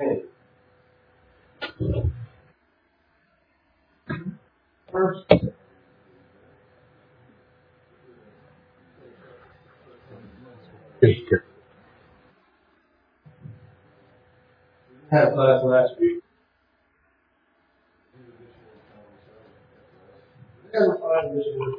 First, had class last week. Never find this word.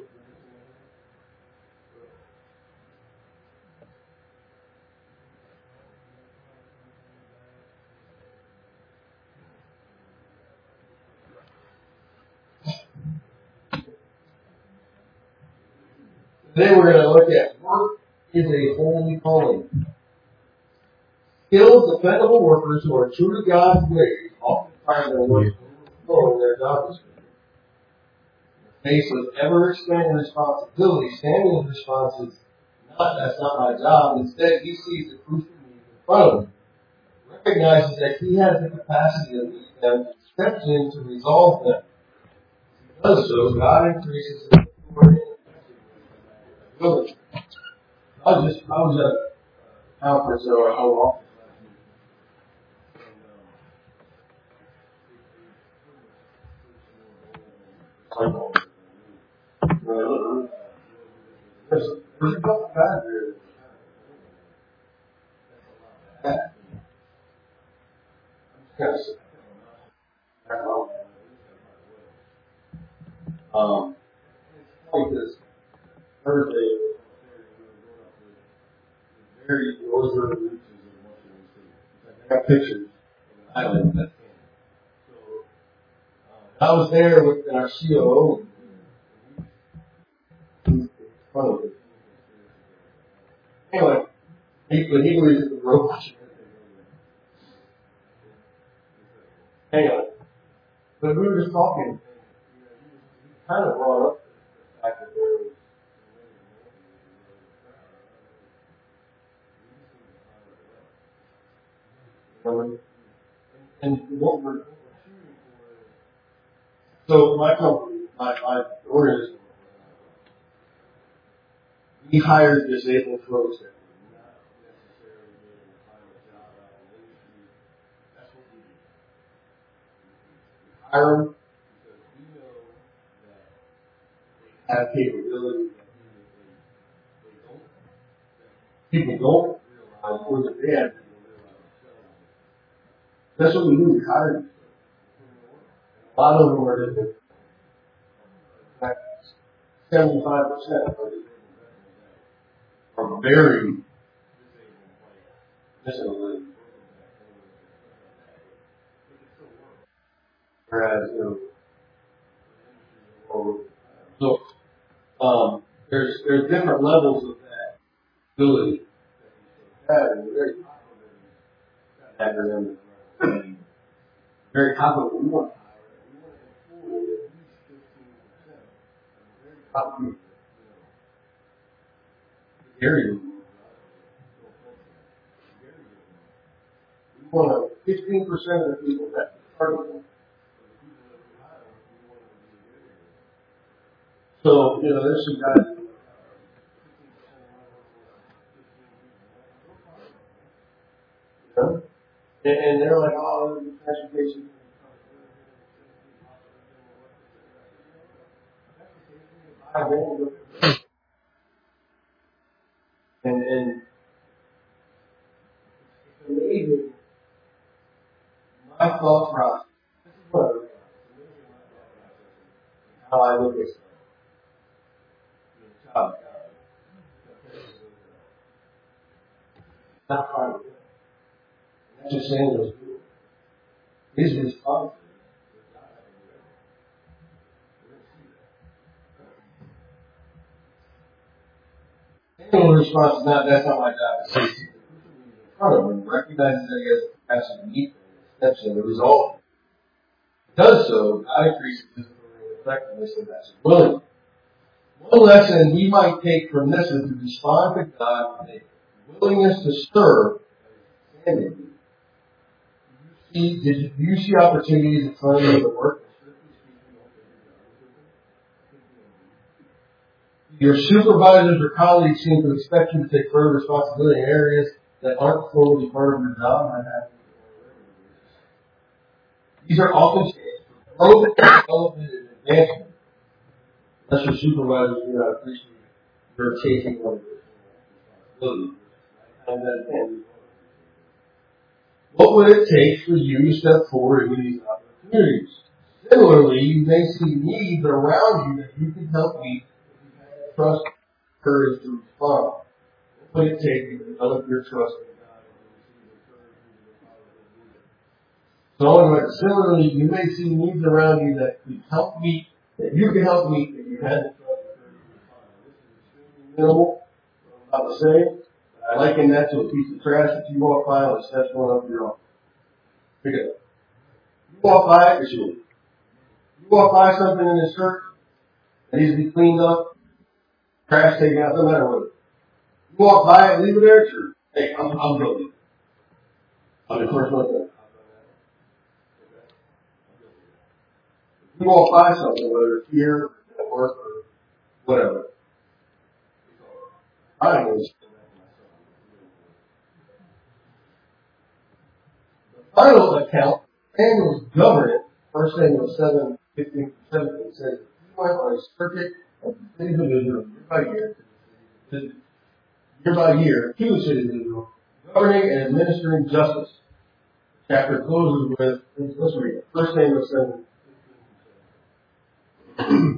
Today we're going to look at work is a holy calling. Skilled, dependable workers who are true to God's ways often find their work fulfilling their job description. Faced with ever-expanding responsibility, Samuel's response is, that's not my job. Instead, he sees the crucial needs in front of him, recognizes that he has the capacity to meet them, and steps in to resolve them. As he does so, God increases his authority and ability. I was at a conference or a whole office. There's a couple of guys there. Because Thursday, very northern reaches of Washington State. I got pictures of the island. I was there with our COO. Funny. Anyway, when he was at the rope. Anyway, but we were just talking. Kind of brought up the fact that there was, and what we're shooting for is, so my company, my organization, we hired disabled folks that were not necessarily able to find a job out in the industry. That's what we do. We hire them because we know that they have capability that they don't. People don't realize, or that they have people realize themselves. That's what we do. We hire them. A lot of them are in fact, 75% are very disabled. Whereas, so there's different levels of that ability that we very acronym, very confident. We want to employ at least 15%. Very confident. Area. We want 15% of the people that target. So, there's some guys. And they're like, oh, transportation. And it's amazing. My thought process. This is what how I look at stuff. Not fine. That's just saying those people. His response. Samuel's response is that's not my job. It's in front of him, recognizes that he has the capacity to meet them, steps in to resolve it. Does so, God increases his effectiveness and that's willing. One lesson we might take from this is to respond to God with a willingness to serve. Do you see opportunities in front of you to work? Your supervisors or colleagues seem to expect you to take further responsibility in areas that aren't fully part of your job. These are often growth and development and advancement. Unless your supervisors do not appreciate your taking on responsibility. And that can be. What would it take for you to step forward into these opportunities? Similarly, you may see needs around you that you can help meet if you have trust, courage to respond. What would it take to develop your trust in God and receive the courage and the power to do it? So, similarly, you may see needs around you that could help meet, that you can help meet if you had the trust and courage to respond. This is extremely minimal, what I'm about to say. I liken that to a piece of trash that you walk by and it steps going up your arm. Pick it up. You walk by it, it's yours. You walk by something in this church that needs to be cleaned up, trash taken out, no matter what. You walk by it and leave it there, it's yours. Hey, I'm guilty. I'm the first one to. You walk by something, whether it's here, at work, or whatever. I know. Final account, Samuel's government, 1 Samuel 7, 15 17 says, he went on a circuit of the cities of Israel year by year, to the cities of Israel, governing and administering justice. The chapter closes with, let's read it, 1 Samuel 7, 15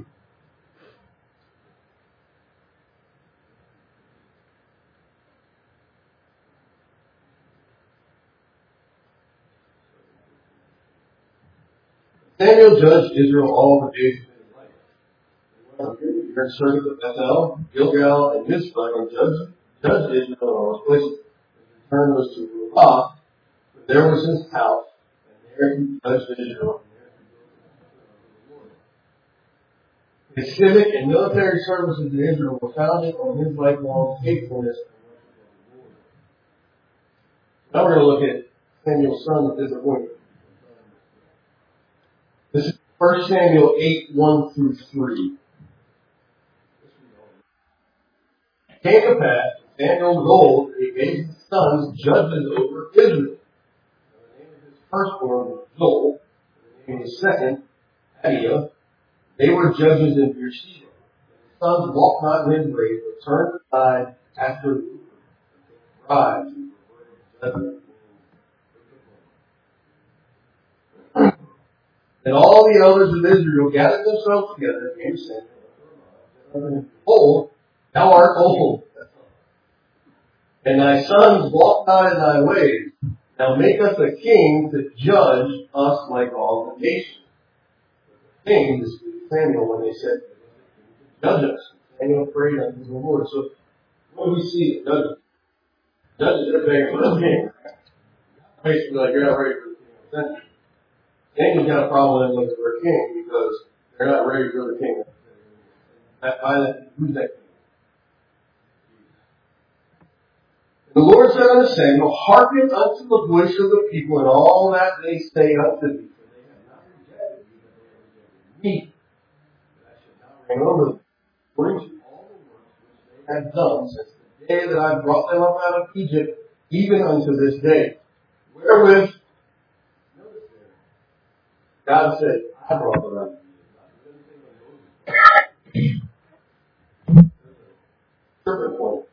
Samuel judged Israel all the days of his life. He turned servants of Bethel, Gilgal, and Mizpah, and judged Israel in all his places. His return was to Ramah, for there was his house, and there he judged Israel. His civic and military services in Israel were founded on his lifelong faithfulness. Now we're going to look at Samuel's son's disappointment. This is 1 Samuel 8, 1 through 3. It came to pass, Samuel was old, and he made his sons judges over Israel. The name of his firstborn was Joel, the name of his second, Adiah. They were judges in Beersheba. His sons walked not in his ways, but turned aside after the bribes and judgment. And all the elders of Israel gathered themselves together and came to Samuel. Behold, thou art old, and thy sons walk not in thy ways. Now make us a king to judge us like all the nations. The king disputed Samuel when they said, judge us. Samuel prayed unto the Lord. So what do we see in judges? Judges are begging for the king. Basically, like, you're not ready for the king of the century. Daniel's got a problem with them for a king because they're not ready for the king. Who's that king? The Lord said unto Samuel, hearken unto the voice of the people and all that they say unto thee. For they have not rejected thee, but they have rejected me. That I should not reign over them. According to all the works which they have done since the day that I brought them up out of Egypt, even unto this day. Wherewith God said, I brought them up. Serpent point.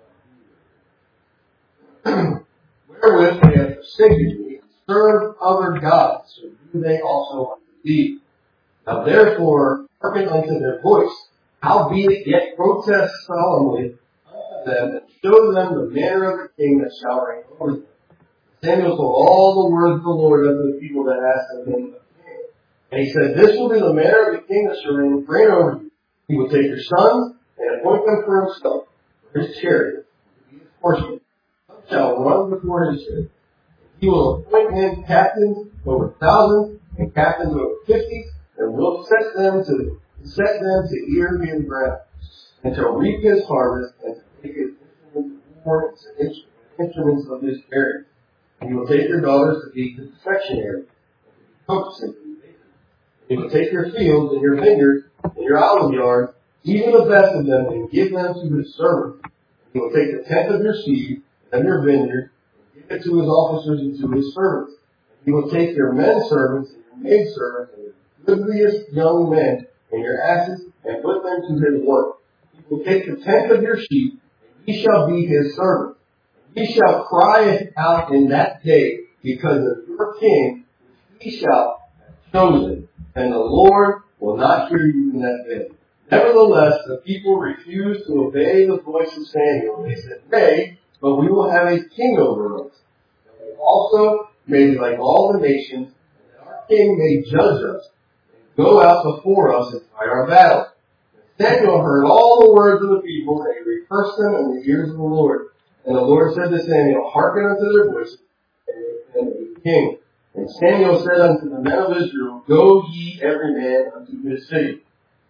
Wherewith they have forsaken me, and served other gods, so do they also unto thee. Now therefore, hearken unto their voice, howbeit yet protest solemnly unto them, and show them the manner of the king that shall reign over them. Samuel told all the words of the Lord unto the people that asked of him. And he said, this will be the manner of the king that shall reign over you. He will take your sons and appoint them for himself, for his chariot, to be his horsemen. Some shall run before his chariot. He will appoint him captains over thousands and captains over 50, and will set them to ear his ground, and to reap his harvest, and to make his instruments of war and instruments of his chariot. And he will take your daughters to be confectionaries, and to be cooks and he will take your fields and your vineyards and your olive yards, even the best of them, and give them to his servants. He will take the tenth of your seed and your vineyard, and give it to his officers and to his servants. He will take your men servants and your maidservants and your goodliest young men and your asses, and put them to his work. He will take the tenth of your sheep, and ye shall be his servants. Ye shall cry out in that day because of your king, which he shall have chosen, and the Lord will not hear you in that day. Nevertheless, the people refused to obey the voice of Samuel. They said, nay, but we will have a king over us. And we also may be like all the nations, and that our king may judge us, and go out before us and fight our battle. And Samuel heard all the words of the people, and he rehearsed them in the ears of the Lord. And the Lord said to Samuel, hearken unto their voices, and make them a king. And Samuel said unto the men of Israel, go ye every man unto his city.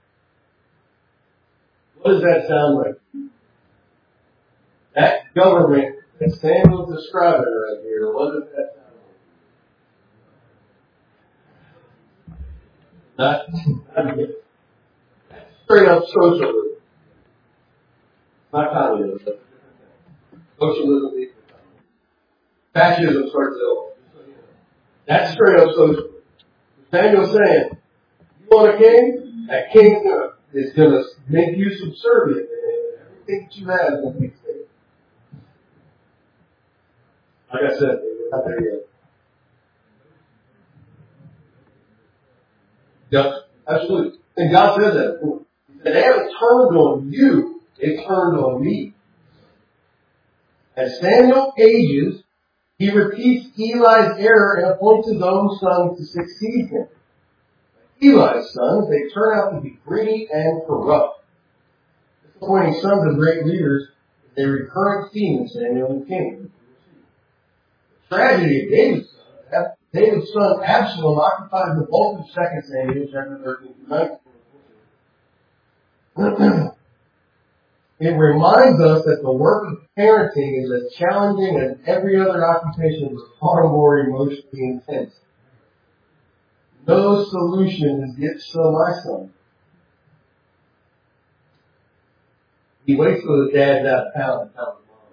What does that sound like? That government that Samuel's describing right here, what does that sound like? Not straight up socialism. Not communism. Socialism is fascism starts ill. That's straight up socialism. Samuel's saying, you want a king? That king is going to make you subservient. Everything that you have is going to be saved. Like I said, we're not there yet. Yep, absolutely. And God says that. He said, they haven't turned on you, they turned on me. As Samuel ages, he repeats Eli's error and appoints his own son to succeed him. Eli's sons, they turn out to be greedy and corrupt. Disappointing sons of great leaders is a recurrent theme in Samuel and Kings. The tragedy of David's son Absalom occupies the bulk of 2 Samuel chapter 13 through 19. It reminds us that the work of parenting is as challenging as every other occupation, but far more emotionally intense. No solution is get so my son. He waits till the dad's out of town and tells mom.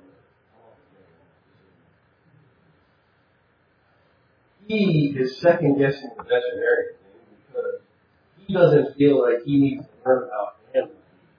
He is second guessing the veterinarian because he doesn't feel like he needs to learn about him.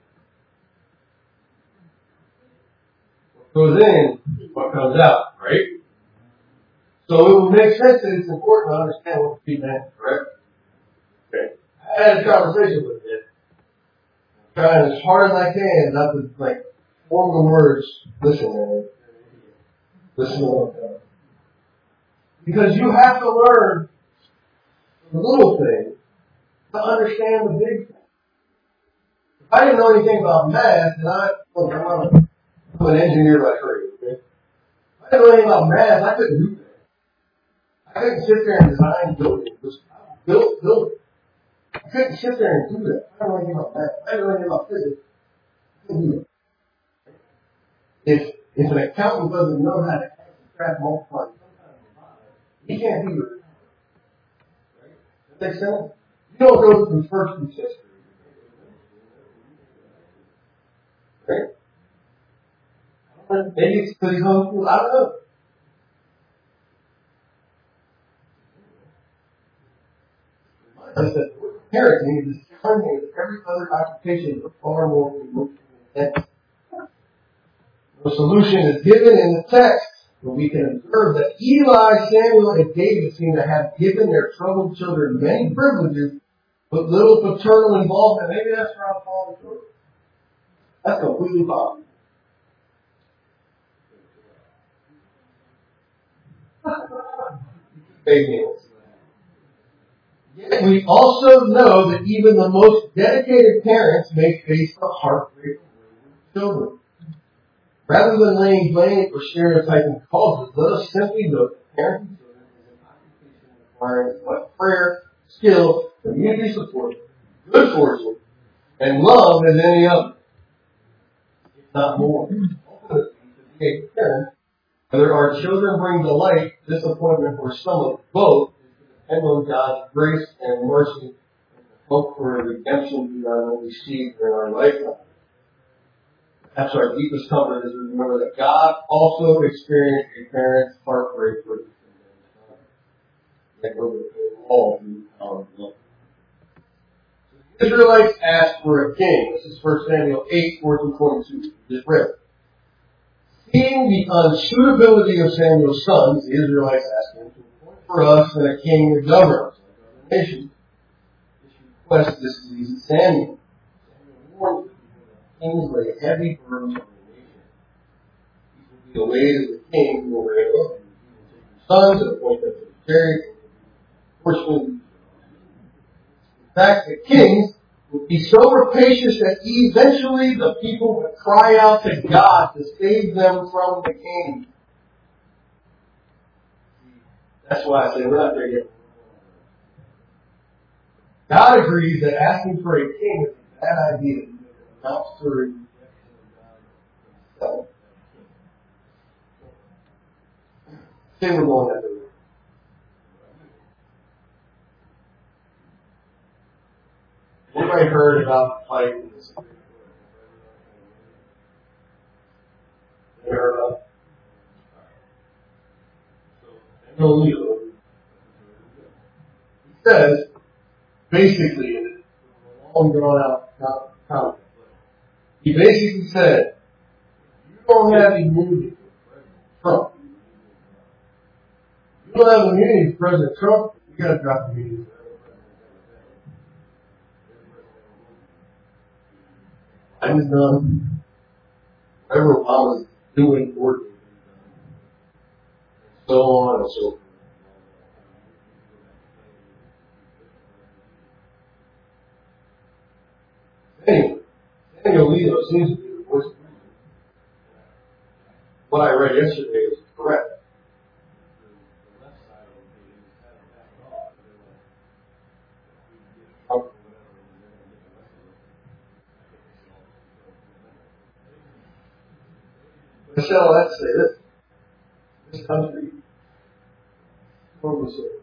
What goes in, what comes out, right? So it would make sense that it's important to understand what the feedback is, correct? Okay. I had a conversation with him. I'm trying as hard as I can not to form the words, listen, man. Listen to what I'm telling you. Because you have to learn the little things to understand the big things. If I didn't know anything about math, and I'm an engineer by trade, okay? If I didn't know anything about math, I couldn't do that. I couldn't sit there and design buildings. Build it. I couldn't sit there and do that. I don't know anything about math. I don't know anything about physics. I couldn't do it. If an accountant doesn't know how to subtract, multiply, he can't do it. Right? Does that make sense? You don't go through first through history. Right? Maybe it's because he's homeschooled. I don't know. Us that parenting is as challenging as every other occupation, but far more emotionally intense. The solution is given in the text, but we can observe that Eli, Samuel, and David seem to have given their troubled children many privileges, but little paternal involvement. Maybe that's where I'm falling short. That's completely possible. Yet we also know that even the most dedicated parents may face the heartbreak of children. Rather than laying blame or stereotyping causes, let us simply note that parenting children is an occupation requiring as much prayer, skill, community support, good fortune, and love as any other. If not more. Ultimately, to be a parent, whether our children bring delight, disappointment, or stomach, both is to depend on God's grace and mercy and to hope for a redemption beyond what we see during our lifetime. Perhaps our deepest comfort is to remember that God also experienced a parent's heartbreak for his son. that go to all through our blood. The Israelites asked for a king. This is 1 Samuel 8:4-22. Just read. Seeing the unsuitability of Samuel's sons, the Israelites asked him to appoint for us and a king to govern us like other nations. This request displeased Samuel. Samuel warned them that kings lay heavy burdens on the nation. These will be the ways of the king who will reign over you. He will take your sons and appoint them to the chariot and horsemen. In fact, the kings would be so rapacious that eventually the people would cry out to God to save them from the king. That's why I say we're not there yet. God agrees that asking for a king is a bad idea. It amounts to a rejection of God himself. Say we're going that way. Anybody heard about the fight in this? Never heard about it? So, he says, basically, in a long drawn out comment, he basically said, you don't have immunity for Trump. You don't have immunity for President Trump, you got to drop immunity. I was done. Whatever Obama's doing, working, so on and so forth. Anyway, Daniel Leo seems to be the voice of reason. What I read yesterday is correct. Michelle, let's say this. This country is totally so.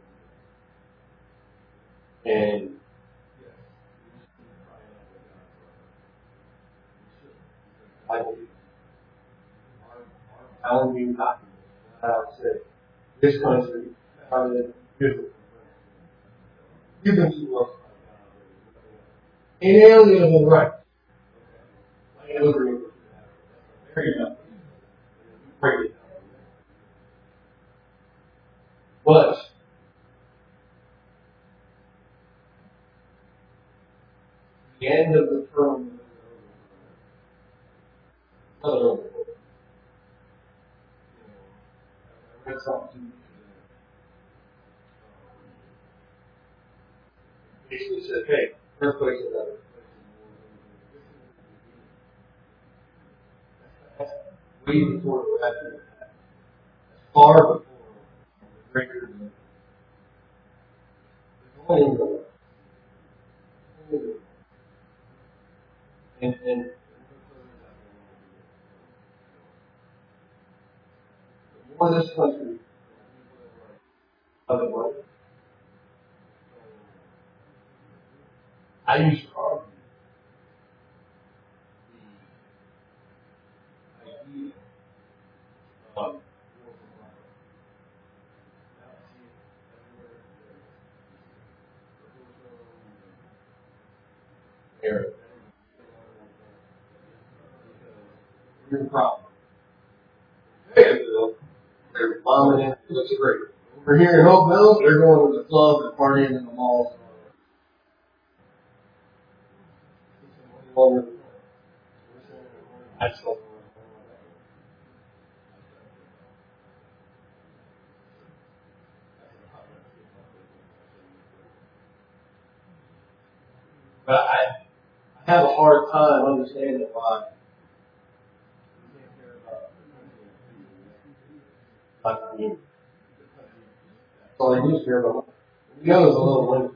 And I believe our founding documents, I would say, this country founded beautiful. Given to us inalienable rights. I agree with you. Very enough. Break it. But the end of the term, I read something basically said, hey, earthquakes are better. That's way before the rapture. That's far before the breakers. And the more this country of it was, I used to argue the idea of Eric. Here's the problem. They're bombing it. It looks great. Over here in Hope Mills, they're going to the club and partying in the malls. That's all. But I have a hard time understanding why. I mean, that's all I do is care about. The other's a little late.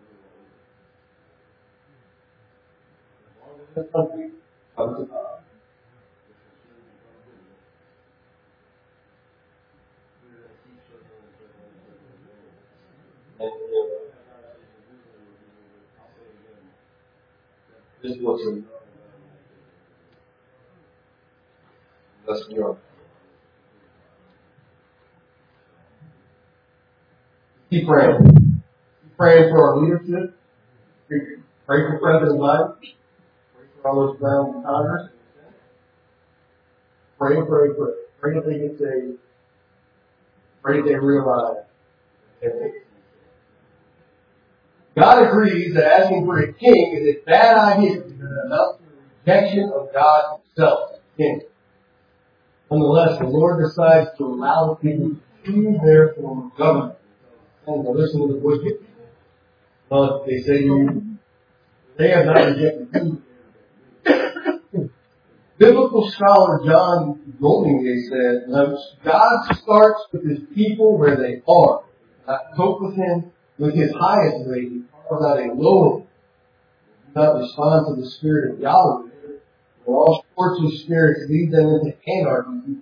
This country comes to God. And this wasn't less than yours. Keep praying. Praying for our leadership. Pray for President Biden. Pray for all those around in Congress. Pray. Pray that they get saved. Pray that they realize that God agrees that asking for a king is a bad idea because it amounts to the rejection of God himself as king. Nonetheless, the Lord decides to allow the people to choose their form of government. And to listen to the voice of people. But they say they have not rejected you. Biblical scholar John Goldingay said, God starts with his people where they are. Not cope with him with his highest way. He carves out a low. Do not respond to the spirit of Yahweh. For all sorts of spirits lead them into anarchy.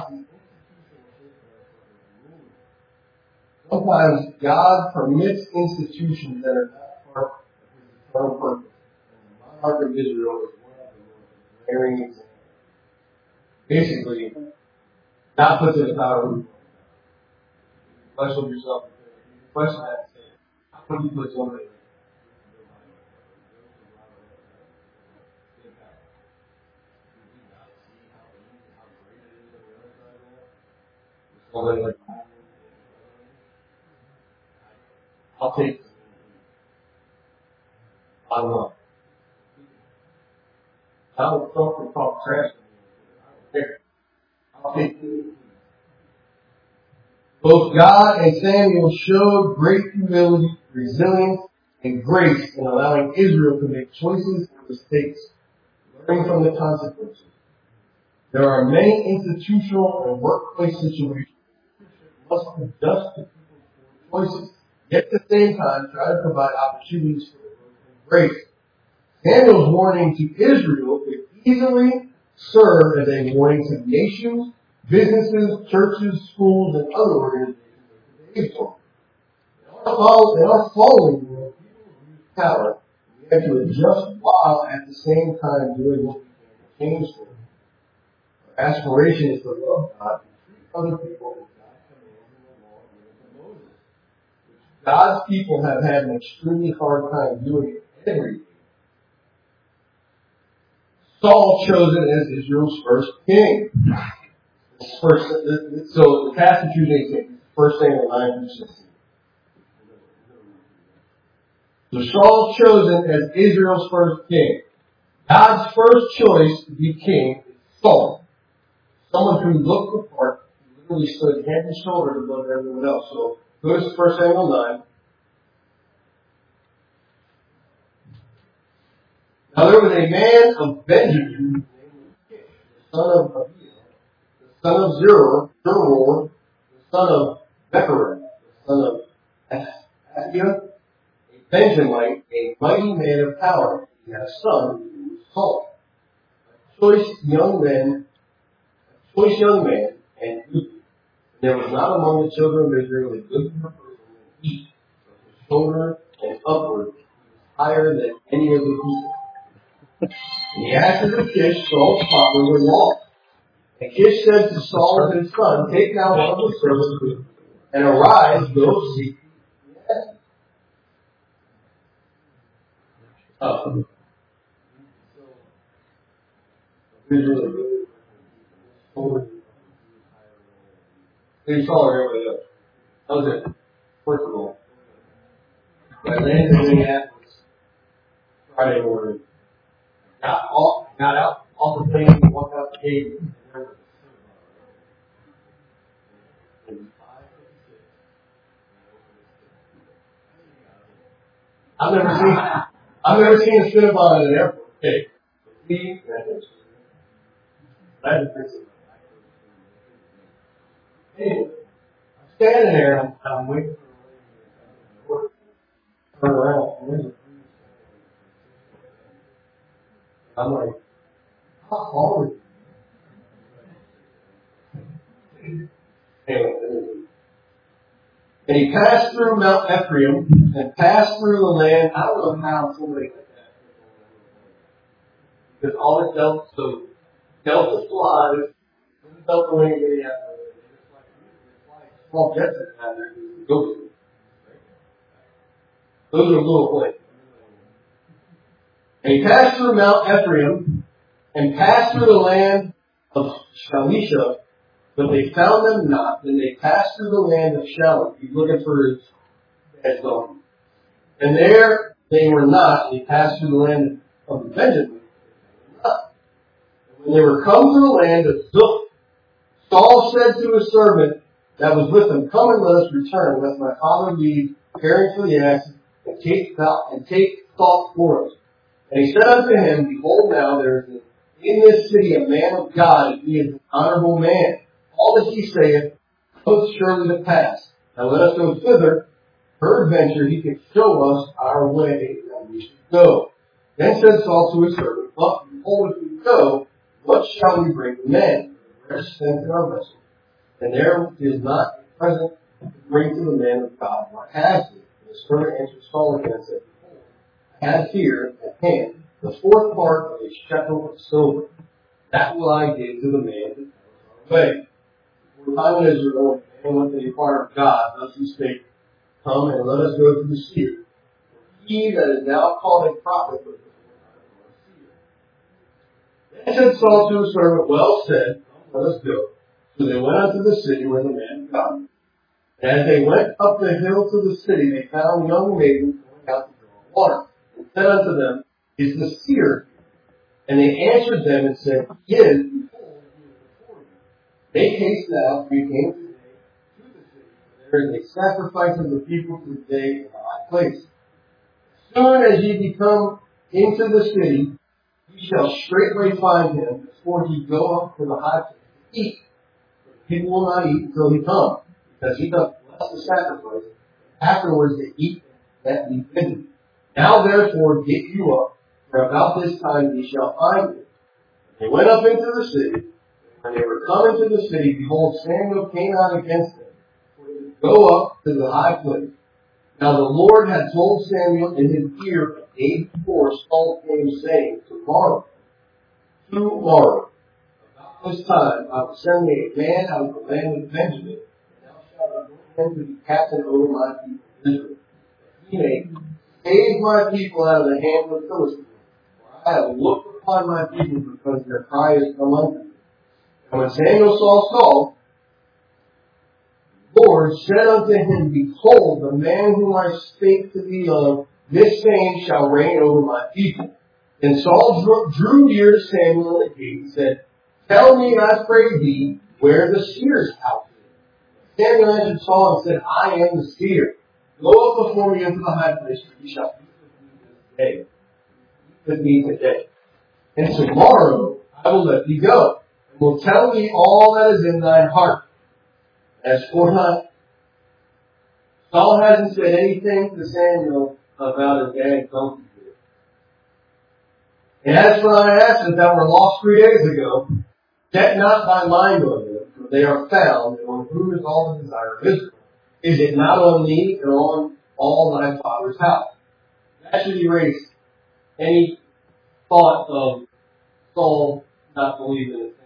Sometimes God permits institutions that are not part of his eternal purpose. And the monarch of Israel is one of the most glaring examples. Basically, God puts it in power. Question yourself. Question that. How can you put somebody like I'll take I don't know. I don't talk trash. I'll take both God and Samuel showed great humility, resilience, and grace in allowing Israel to make choices and mistakes, learning from the consequences. There are many institutional and workplace situations that must adjust to people's choices, yet at the same time try to provide opportunities for growth and grace. Samuel's warning to Israel could easily serve as a warning to nations, businesses, churches, schools, and other organizations of today's world. In our following world, people use power. We have to adjust while at the same time doing what we can to change things. Our aspiration is to love God and treat other people as God commands in the law given to Moses, which God's people have had an extremely hard time doing every day. Saul chosen as Israel's first king. So the passage usually takes 1 Samuel 9-16. So Saul chosen as Israel's first king. God's first choice to be king is Saul. Someone who looked the part, literally stood head and shoulders above everyone else. So go to 1 Samuel 9. Now there was a man of Benjamin named Kish, the son of Abiel, the son of Zeror, the son of Bechorath, the son of Ashiah, a Benjamite, a mighty man of power. He had a son who was Saul, a choice young man, and good. There was not among the children of Israel a good person in each, from his shoulder and upward, he was higher than any of the people. And the ashes of Kish, Saul's father, were lost. And Kish said to Saul and his son, take now one of the servants and arise, go seek the ashes. He saw everybody else. That was it. First of all, I landed in Minneapolis Friday morning. Got out off the plane, walked out the gate. I've never seen a Cinnabon in an airport. Okay. Anyway, I'm standing there and I'm waiting for the turn around. I'm like, how hard is it? Anyway, and he passed through Mount Ephraim and passed through the land. I don't know how somebody like that. Because all it dealt the flies, it dealt the way anybody had to. It's like small jets that have there to go to. Those are little plains. And he passed through Mount Ephraim and passed through the land of Shalisha, but they found them not. Then they passed through the land of Shalom. He's looking for his bad donkey. And there they were not. They passed through the land of Benjamin. When they were come to the land of Zuph, Saul said to his servant that was with him, "Come and let us return, lest my father leave caring for the asses, and take thought for us." And he said unto him, "Behold, now there is in this city a man of God, and he is an honorable man. All that he saith cometh surely to pass. Now let us go thither. Peradventure he can show us our way that we should go." Then said Saul to his servant, "But behold, if we go, what shall we bring the men? The rest sent in our vessel. And there is not a present to bring to the man of God. What has he?" And the servant answered Saul again and said, "Behold, I have here at hand the fourth part of a shekel of silver. That will I give to the man that goes our way." For the time in Israel, when man went to inquire of God, thus he spake, "Come and let us go to the seer. For he that is now called a prophet was before time of a seer." Then said Saul to his servant, "Well said, come, let us go." So they went unto the city where the man of God was. And as they went up the hill to the city, they found young maidens going out to draw water, and said unto them, "Is the seer?" And they answered them and said, "He is, behold, he is before you." Make haste now, for you came today to the city, for there is a sacrifice of the people today in a high place. As soon as ye be come into the city, ye shall straightway find him, before he go up to the high place to eat. For the people will not eat until he come, because he doth bless the sacrifice, and afterwards they eat that be bidden. Now therefore get you up, for about this time ye shall find him." They went up into the city. When they were come into the city, behold, Samuel came out against them, for to go up to the high place. Now the Lord had told Samuel in his ear a day before Saul came, saying, Tomorrow, about this time, I will send thee a man out of the land of Benjamin, and thou shalt anoint him to be captain over my people Israel, that he may save my people out of the hand of the Philistines. For I have looked upon my people, because their cry is come unto me. And when Samuel saw Saul, the Lord said unto him, Behold, the man whom I spake to thee of, this same shall reign over my people. And Saul drew near to Samuel at the gate and said, Tell me, I pray thee, where the seer's house is. Samuel answered Saul and said, I am the seer. Go up before me into the high place, for ye shall eat with me today. And tomorrow I will let thee go, and will tell thee all that is in thine heart. As for not, Saul hasn't said anything to Samuel about his dad's donkey. And as for thy asses that were lost 3 days ago, set not thy mind on them, for they are found, and on whom is all the desire of Israel. Is it not on thee and on all thy father's house? That should erase any thought of Saul not believing in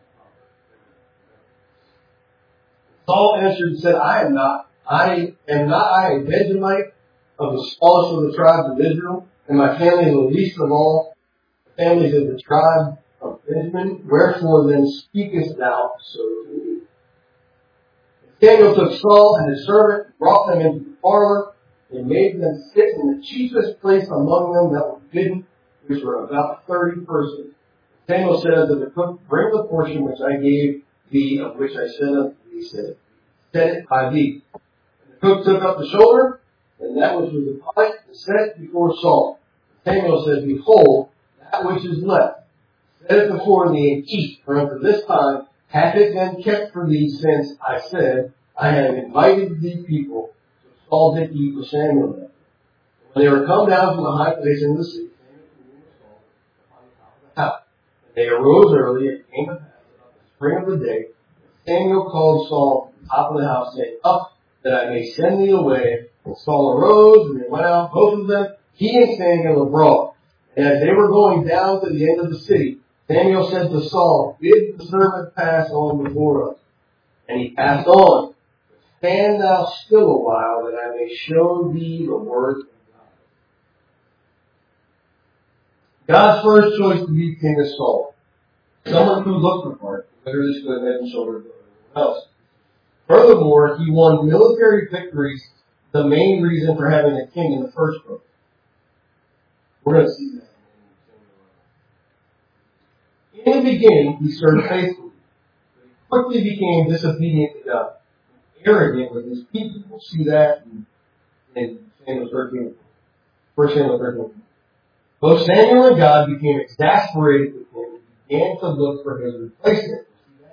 Samuel. Saul answered and said, I am not I a Benjamite of the smallest of the tribes of Israel, and my family the least of all the families of the tribe of Benjamin? Wherefore then speakest thou so to me? Samuel took Saul and his servant, brought them into the parlor, and made them sit in the chiefest place among them that were bidden, which were about 30 persons. Samuel said unto the cook, Bring the portion which I gave thee, of which I said unto thee, set it by thee. And the cook took up the shoulder, and that which was upon it, and set it before Saul. Samuel said, Behold, that which is left, set it before thee, and eat, for unto this time hath it been kept for thee, since I said, I have invited thee people. So Saul did eat with Samuel. When they were come down from the high place in the city, Samuel and Saul upon the top of the house. And they arose early, and came to pass about the spring of the day. Samuel called Saul from the top of the house, saying, Up, that I may send thee away. And Saul arose, and they went out, both of them, he and Samuel abroad. And as they were going down to the end of the city, Samuel said to Saul, Bid the servant pass on before us. And he passed on. Stand thou still a while, that I may show thee the word of God. God's first choice to be king is Saul. Someone who looked the part, literally stood head and shoulders above everyone else. Furthermore, he won military victories, the main reason for having a king in the first place. We're going to see that. In the beginning, he served faithfully, but he quickly became disobedient to God, arrogant with his people. We'll see that in Samuel 13. 1 Samuel 13. Both Samuel and God became exasperated with him and began to look for his replacement.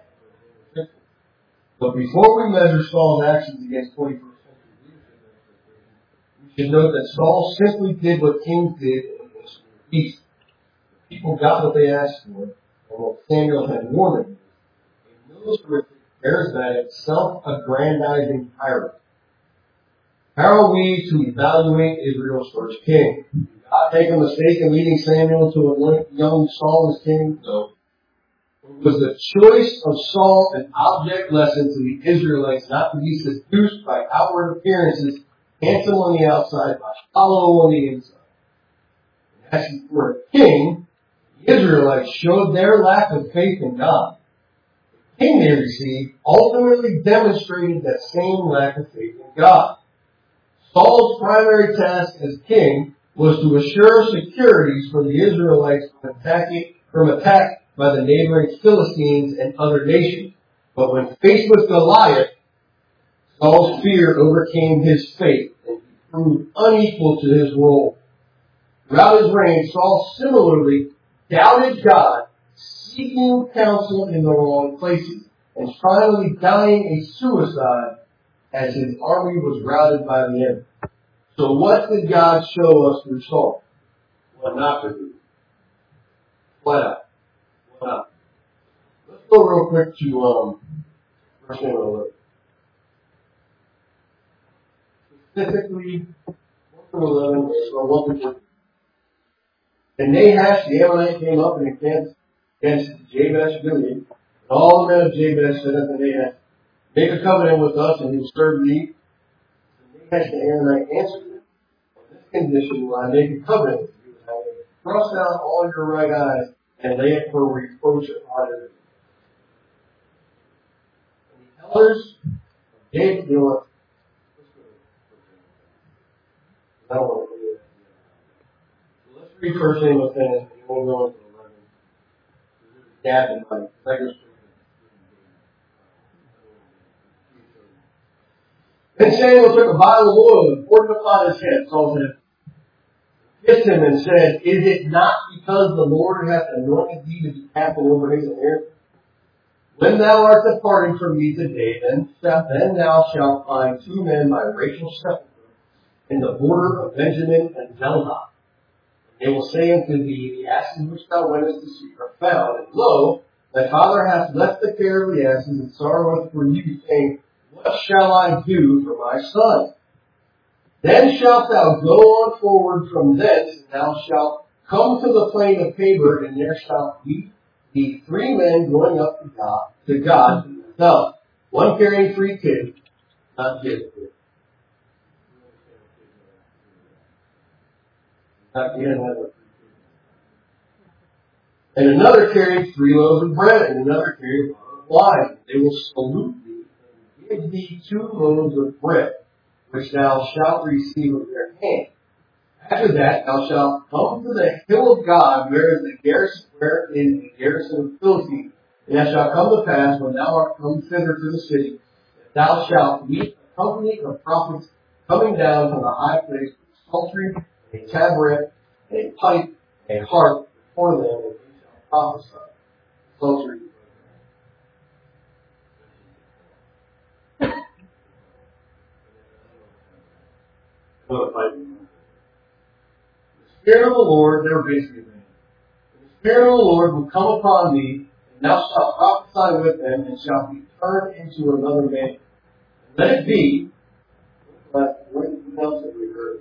But before we measure Saul's actions against 21st century leadership, we should note that Saul simply did what kings did in the East. The people got what they asked for, and what Samuel had warned them. A militaristic, charismatic, self-aggrandizing tyrant. How are we to evaluate Israel's first king? Did God make a mistake in leading Samuel to anoint young Saul as king? No. Was the choice of Saul an object lesson to the Israelites not to be seduced by outward appearances, handsome on the outside, but hollow on the inside? In asking for a king, the Israelites showed their lack of faith in God. The king they received ultimately demonstrated that same lack of faith in God. Saul's primary task as king was to assure securities for the Israelites from attack by the neighboring Philistines and other nations. But when faced with Goliath, Saul's fear overcame his faith and he proved unequal to his role. Throughout his reign, Saul similarly doubted God, seeking counsel in the wrong places, and finally dying a suicide as his army was routed by the enemy. So what did God show us through Saul? What not to do. Flat out. What not. Let's go real quick to verse 11. Specifically, 1 through 11, or 1 through 14. And Nahash the Ammonite came up and encamped against Jabesh Gilead. And all the men of Jabesh said unto Nahash, make a covenant with us, and he will serve thee. And Nahash the Ammonite answered him, on this condition will I make a covenant with you, and I will thrust out all your right eyes, and lay it for reproach upon it. And the elders of Jabesh, you know what? I don't want to do that. So let's read 1 Samuel 10, and we'll go into 11. There's a gap in my letters. Then Samuel took a vial of oil and poured it upon his head, Saul's head, kissed him and said, is it not because the Lord hath anointed thee to be captain over his affairs? When thou art departing from me today, then thou shalt find 2 men by Rachel's sepulchre in the border of Benjamin and Zeldah. They will say unto thee, the asses which thou wentest to seek are found, and lo, thy father hath left the care of the asses and sorroweth for you, saying, what shall I do for my son? Then shalt thou go on forward from thence, and thou shalt come to the plain of Tabor, and there shalt meet the 3 men going up to God to themselves, one carrying 3 kids, not kids. And another carried 3 loaves of bread, and another carried a bottle of wine. They will salute thee, and give thee 2 loaves of bread, which thou shalt receive of their hand. After that thou shalt come to the hill of God, where is the garrison of Philistines. And it shall come to pass, when thou art come thither to the city, that thou shalt meet a company of prophets coming down from the high place with a psaltery, a tabret, a pipe, a harp before them, and they shall prophesy. Psaltery. The Spirit of the Lord, they're basically saying, the Spirit of the Lord will come upon thee, and thou shalt prophesy with them, and shalt be turned into another man. Let it be, what else have we heard?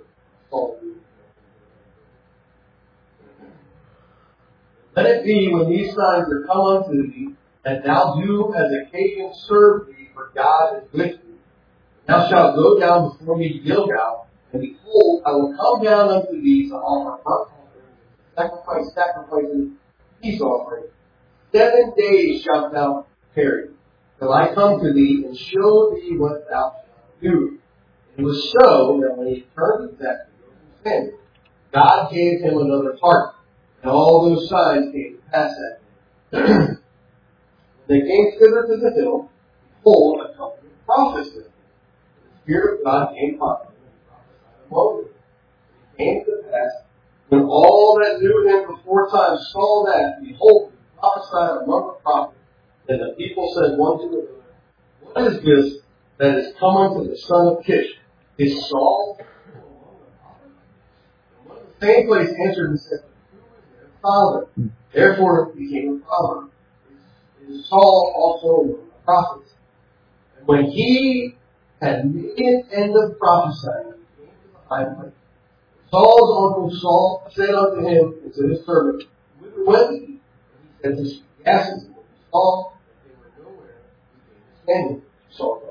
Let it be when these signs are come unto thee, that thou do as occasion serve thee, for God is with thee. Thou shalt go down before me to Gilgal, and behold, I will come down unto thee to offer burnt offerings sacrifices, peace offerings. 7 days shalt thou tarry, till I come to thee and show thee what thou shalt do. It was so that when he turned his back to go from Samuel, God gave him another heart, and all those signs came to pass at him. They came thither to the hill, behold, a company of prophets with him. The Spirit of God came upon him, and he prophesied among them. It came to pass, when all that knew him before time saw that, behold, he prophesied among the prophets. And the people said one to another, what is this that is come unto the son of Kish? Is Saul among the prophets? And one of the same place answered and said, who is their father? Therefore it became a proverb. Is Saul also among the prophets? And when he had made an end of prophesying, he came to the high place. Saul's uncle Saul said unto him and to his servant, whither went ye? And he said, to the asses. And Saul, that they were nowhere, he came to Samuel. Saul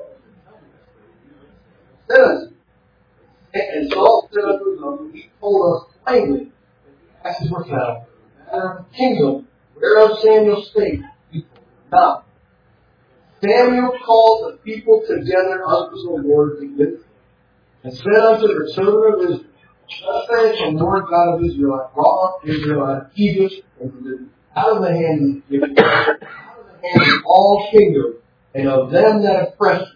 said unto him, and Saul said unto his uncle, he told us plainly that the asses were found in the matter of the kingdom, whereof Samuel spake, he told him not. Samuel called the people together unto the Lord to give him, and said unto the children of Israel, thus saith the Lord God of Israel, I brought up Israel out of Egypt, and delivered out of the hand of Egypt, out of the hand of all kingdoms, and of them that oppressed you.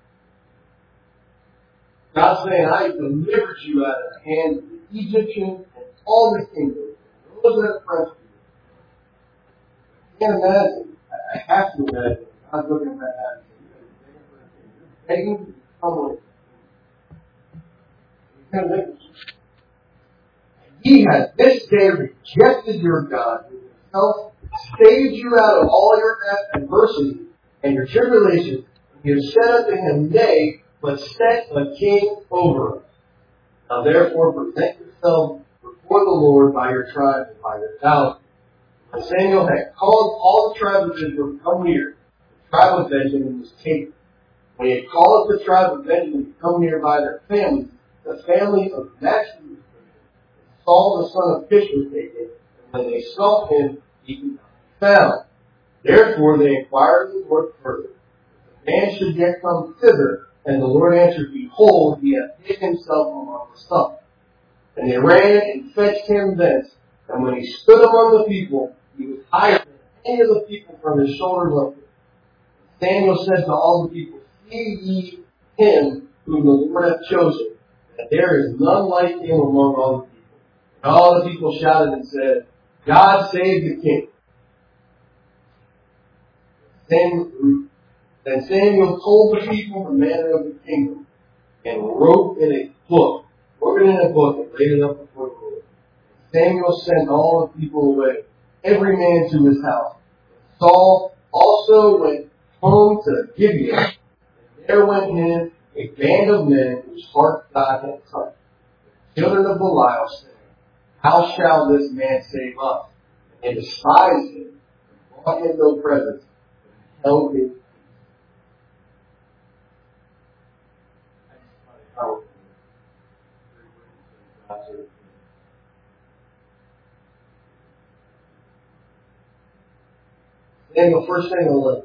God saying, I delivered you out of the hand of the Egyptians and all the kingdoms, and those that oppressed you. I can't imagine, I have to imagine, God's looking at that and begging to become with him. He has this day rejected your God, who himself saved you out of all your adversity and your tribulations. You have said unto him, nay, but set a king over us. Now therefore present yourselves before the Lord by your tribes and by your thousands. And Samuel had called all the tribes of Israel to come near. The tribe of Benjamin was taken. When he had called the tribe of Benjamin to come near by their families, the family of Matthew was taken. Saul the son of Kish was taken. And when they sought him, he could not be found. Therefore they inquired of the Lord further. The man should yet come thither. And the Lord answered, behold, he hath hid himself among the stumps. And they ran and fetched him thence. And when he stood among the people, he was higher than any of the people from his shoulders upward. Samuel said to all the people, see ye him whom the Lord hath chosen, that there is none like him among all the people. And all the people shouted and said, God save the king. Then Samuel told the people the manner of the kingdom, and wrote it in a book, and laid it up before the Lord. Samuel sent all the people away, every man to his house. Saul also went home to Gibeon, and there went in a band of men whose hearts God had touched, the children of Belial, saying, how shall this man save us? And they despised him, and brought him no presents, but held his peace. Samuel, 1 Samuel 11.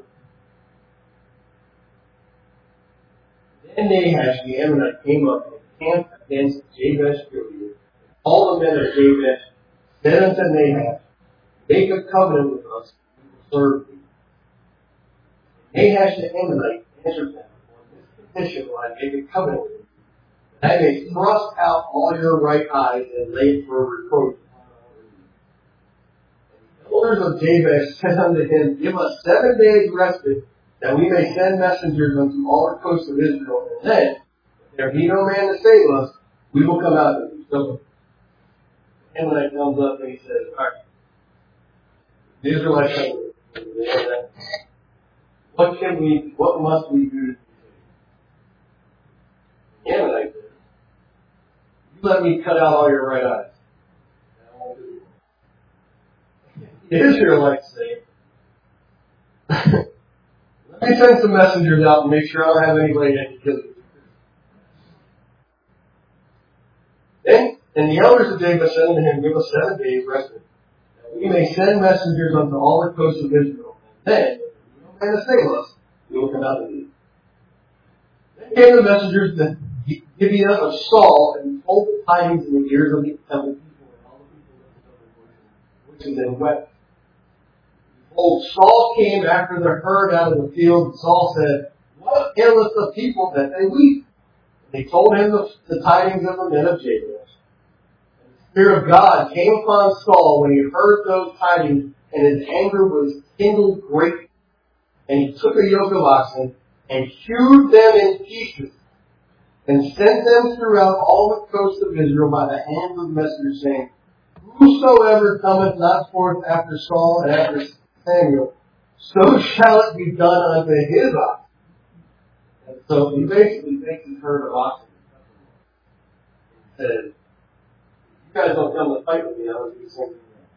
Then Nahash the Ammonite came up and camped against Jabesh Gilead. All the men of Jabesh said unto Nahash, make a covenant with us, and we will serve thee. Nahash the Ammonite answered them, on this condition will I make a covenant with you, that I may thrust out all your right eyes and lay for a reproach upon all your knees. And the elders of Jabesh said unto him, give us 7 days respite, that we may send messengers unto all the coasts of Israel, and then, if there be no man to save us, we will come out to you. So the Ammonite comes up and he says, all right, the Israelites come, what must we do to be saved? The Ammonite says, you let me cut out all your right eyes. I won't do it. The Israelites say, let me send some messengers out and make sure I don't have anybody that can kill you. And the elders of Jabesh said unto him, Give us 7 days respite, that we may send messengers unto all the coasts of Israel. Then, and assail us, we will come out to thee. Then came the messengers to Gibeah of Saul, and told the tidings in the ears of the people, and all the people lifted up their voices and wept. Behold, Saul came after the herd out of the field, and Saul said, What aileth the people that they weep? And he told him the tidings of the men of Jabesh. And the Spirit of God came upon Saul when he heard those tidings, and his anger was kindled greatly. And he took a yoke of oxen, and hewed them in pieces, and sent them throughout all the coast of Israel by the hands of messengers, saying, Whosoever cometh not forth after Saul and after Samuel, so shall it be done unto his oxen. And so he basically takes his herd of oxen and says, You guys don't come to fight with me, I'll do something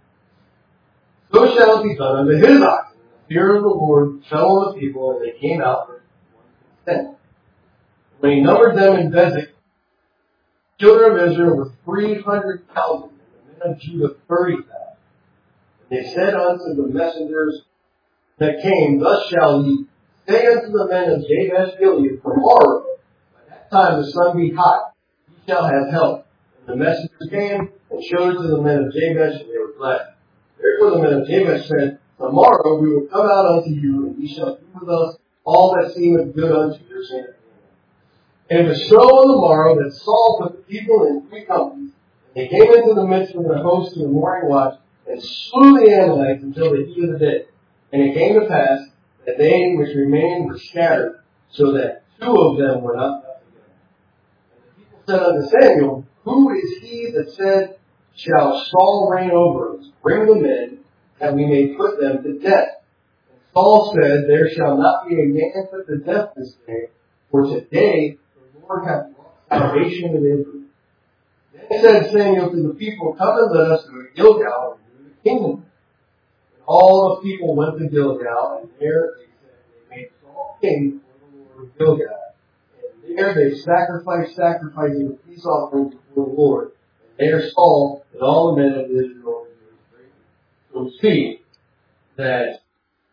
else. So shall it be done unto his oxen. The fear of the Lord fell on the people, and they came out with one consent. When he numbered them in Bezek, the children of Israel were 300,000, and the men of Judah 30,000. And they said unto the messengers that came, Thus shall ye say unto the men of Jabesh Gilead, Tomorrow, by that time the sun be hot, ye shall have help. And the messengers came and showed it to the men of Jabesh, and they were glad. Therefore the men of Jabesh said, Tomorrow we will come out unto you, and ye shall do with us all that seemeth good unto your saying. And it was so on the morrow that Saul put the people in 3 companies, and they came into the midst of the host in the morning watch, and slew the Ammonites until the heat of the day. And it came to pass that they which remained were scattered, so that 2 of them were not left together. And the people said unto Samuel, Who is he that said, Shall Saul reign over us? Bring them in, that we may put them to death. And Saul said, There shall not be a man put to death this day, for today the Lord hath brought salvation in Israel. Then said Samuel to the people, Come and let us go to Gilgal and do the kingdom. And all the people went to Gilgal, and there they said they made Saul king for the Lord of Gilgal. And there they sacrificed sacrifices of peace offerings before the Lord. And there Saul and all the men of Israel rejoiced greatly. So we see that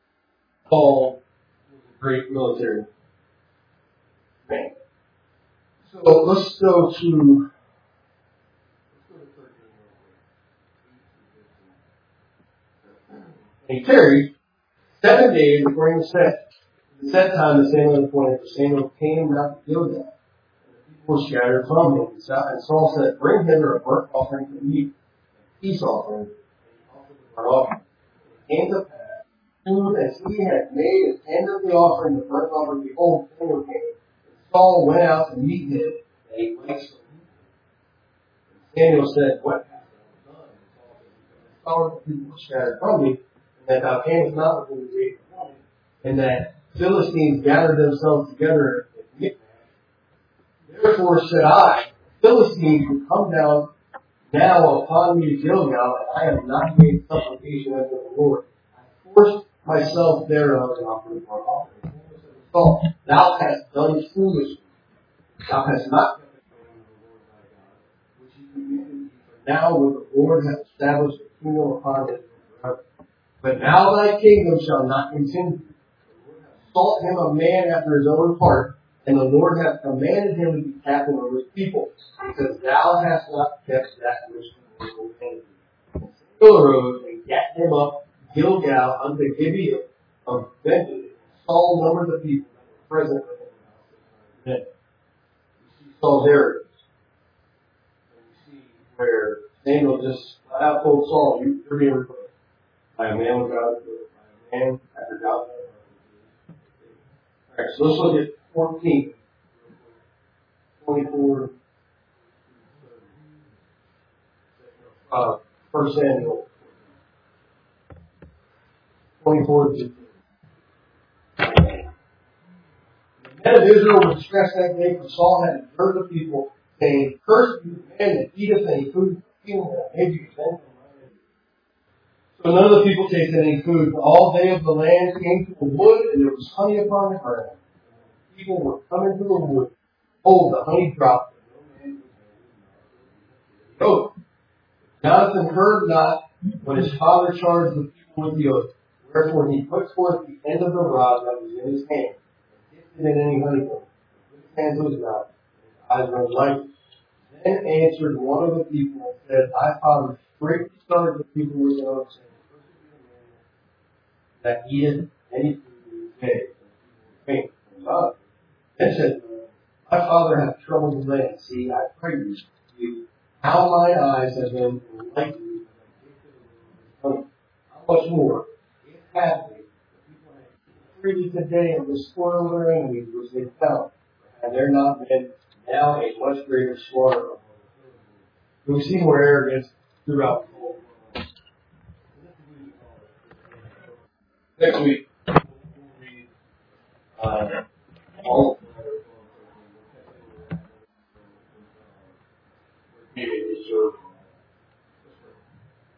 Saul was a great military man. So let's go to 13. And he tarried 7 days according to the set time the Samuel appointed, for Samuel came not to Gilgal. And the people were scattered from him. And Saul said, Bring hither a burnt offering for meat, a peace offering, and he offered the burnt offering. And it came to pass, soon as he had made an end of the offering, the burnt offering, behold, Samuel came. And Saul went out to meet him, and he waxed to meet him. And Samuel said, What hast thou done? And Saul said, Because I saw the people were scattered from me, that thou camest not within the gate of the and that Philistines gathered themselves together at Michmash. Therefore said I, Philistines will come down now upon me to Gilgal, and I have not made supplication unto the Lord. I forced myself thereof to offer the burnt offering. Saul, thou hast done foolishly. Thou hast not kept the commandment of the Lord thy God, which he commanded thee. For now will the Lord have established a kingdom upon Israel forever. But now thy kingdom shall not continue. The Lord hath sought him a man after his own heart, and the Lord hath commanded him to be captain over his people, because thou hast not kept that which the Lord commanded thee. And Samuel arose and gat him up Gilgal unto Gibeah of Benjamin. Saul numbered the people that were present with him about 600 men. We see Saul's arrogance. And we see where Samuel just flat out told Saul, You're being replaced. By a man with God, by a man after God's own heart. Alright, so let's look at 14, 24, 1 Samuel 24 to 15. The men of Israel were distressed that day, for Saul had heard the people saying, Cursed be the man that eateth any food, and may be sent. So none of the people tasted any food. All they of the land came to the wood, and there was honey upon the ground. And when the people were coming to the wood, behold, the honey dropped, and no man could oath. Jonathan heard not when his father charged the people with the oath. Wherefore he put forth the end of the rod that was in his hand, and dipped it in any honeycomb, and put his hand to his mouth, and his eyes were enlightened. Then answered one of the people and said, Thy father straightly started the people with the oath, saying, that eateth any food in his day, faint from God. Then said, My father hath troubled the land. See, I pray you, how mine eyes have been enlightened, how much more, if haply, the people have treated today of the spoil of their enemies which they found, and there not been now a much greater slaughter. So we see more arrogance throughout the whole world. Next week, we'll read all of the letters on David served